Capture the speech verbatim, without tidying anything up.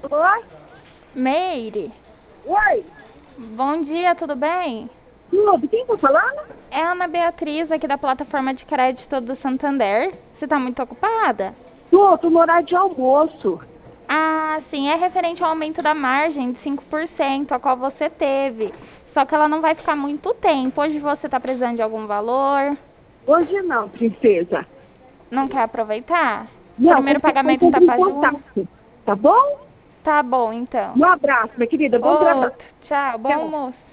Oi? Meire, Oi? bom dia, tudo bem? Tudo? Quem tá falando? É a Ana Beatriz aqui da plataforma de crédito do Santander. Você está muito ocupada? Tô, tô no horário de almoço. Ah, sim, é referente ao aumento da margem de cinco por cento, a qual você teve. Só que ela não vai ficar muito tempo. Hoje você está precisando de algum valor? Hoje não, princesa. Não quer aproveitar? Não, Primeiro qualquer coisa pagamento não tá entre em para junho? contato. Tá bom? Tá bom, então. Um abraço, minha querida. Bom trabalho. Outro. Tchau, bom Tchau. almoço.